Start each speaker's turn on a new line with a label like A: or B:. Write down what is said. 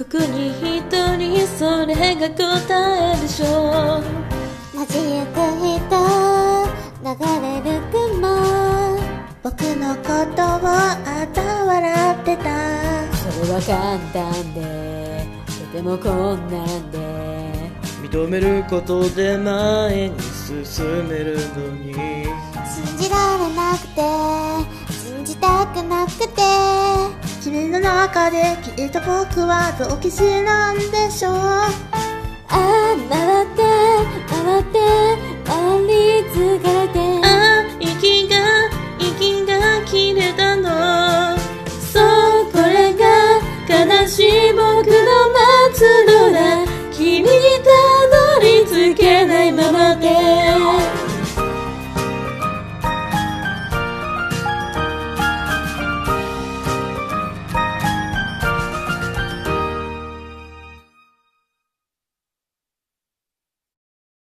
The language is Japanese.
A: 僕に一人それが答えでしょう。
B: 街行く人、流れる雲、僕のことをあた笑ってた。
A: それは簡単でとても困難で、
C: 認めることで前に進めるのに、
B: 信じられなくて信じたくなくて、
D: 君の中できっと僕は同期士なんでしょう。
B: ああ回って回って回